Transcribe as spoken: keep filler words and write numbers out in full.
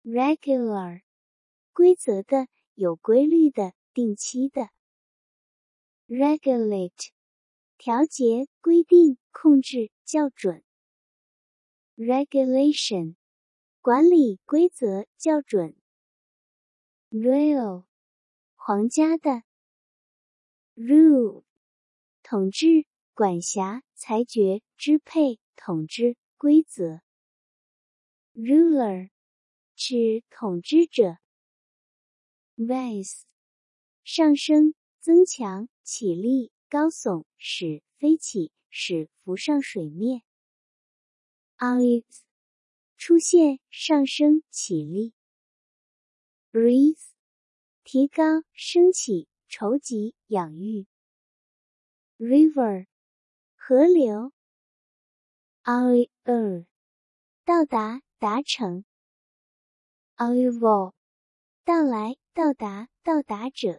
regular 规则的，有规律的，定期的。regulate 调节、规定、控制、校准。regulation 管理、规则、校准。royal 皇家的。rule 统治、管辖、裁决、支配、统治、规则。ruler 指统治者。rise 上升、增强、起立、高耸、使飞起、使浮上水面。rise 出现、上升、起立。raise 提高、升起、筹集、养育。river 河流。arrive 到达、达成。arrival 到来、到达、到达者。